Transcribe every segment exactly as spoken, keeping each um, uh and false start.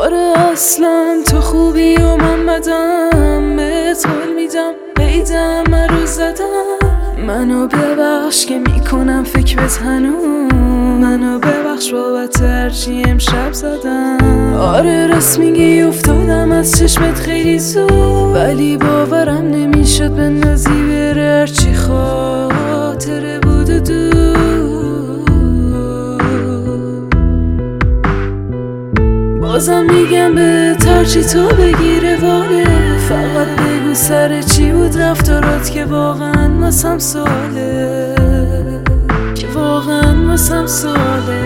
آره اصلا تو خوبی و من بدم، بهت قول میدم بیدم من رو زدم. منو ببخش که میکنم فکر به تنو، منو ببخش بابت هرچی امشب زدم. آره راست میگی افتادم از چشمت خیلی زود، ولی باورم نمیشد بندازی بره هرچی خاطره بود و دو. بازم میگم به هرچی تو بگیره واله، فقط بگو سر چی بود رفتارات که واقعا واسم سواله، که واقعا واسم سواله.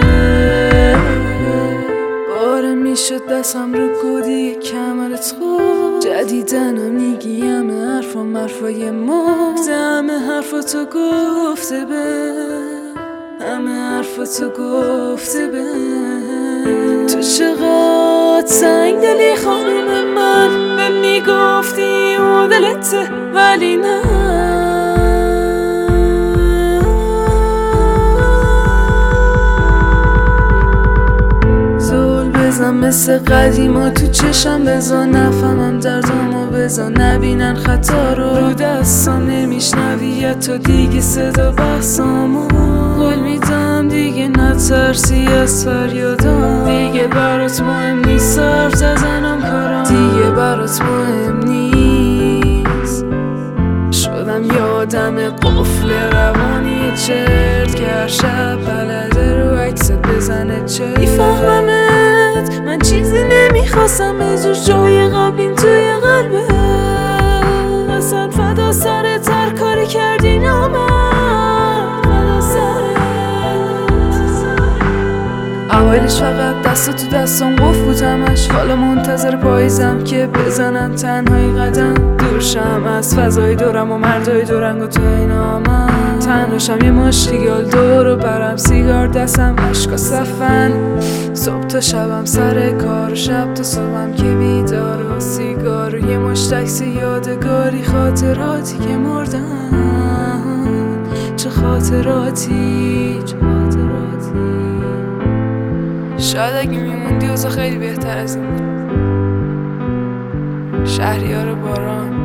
باره میشد دستم رو گودی کمرت خود، جدیدن میگی همه حرفا مرفای مفت، همه حرفاتو گفته به، همه حرفاتو گفته به. تو چقدر سنگ دلی خانم من، به میگفتی و دلته ولی نه. زول بزن مثل قدیما تو چشم بزن، نفهمم دردامو بزن، نبینن خطا رو رو دستان نمیشنوی تو دیگه صدا بحثامو. قول میدم دیگه نترسی از فریادم، دیگه برات مهم نیست حرف زدنم کارم، دیگه برات مهم نیست. شدم یادم قفل روانی چرت که هر شب بلده رو عکست بزنه چرت. میفهممت من چیزی نمیخواستم به جز جای قبلیم توی قلبه، اصلا فدا سرت هر کاری کردی نامم. اولش فقط دست تو دستم قف بودمش، حالا منتظر پاییزم که بزنم تنهایی قدم، دورشم از فضای دورم و مردای دورنگ و تو اینامم. تنهاشم یه مشتیگال دور و برم، سیگار دستم عشقا صفن، صبح تا شبم سر کار و شب تا صبحم که بیدار و سیگار و یه مشتکس یادگاری، خاطراتی که مردن. چه خاطراتی، چه خاطراتی. شاید اگه میموندی اوضاع خیلی بهتر از این بود. شهریار باران.